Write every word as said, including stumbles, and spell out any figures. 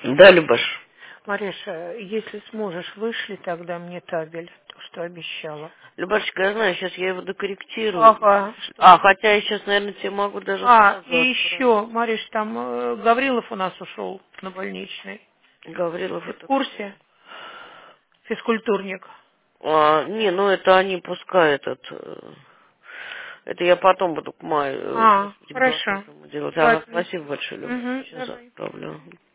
Да, Любаш. Мариша, если сможешь, вышли тогда мне табель, то, что обещала. Любашечка, я знаю, сейчас я его докорректирую. Ага. А, хотя я сейчас, наверное, тебе могу даже А, сразу и отправить. еще, Мариш, там э, Гаврилов у нас ушел на больничный. Гаврилов Ты в это... курсе? Физкультурник. А, не, ну это они пускай этот... э, Это я потом буду к маю, А, господи, к хорошо. двадцатому делать. Ага, Ладно. спасибо большое, Люба. Угу, Сейчас давай. отправлю.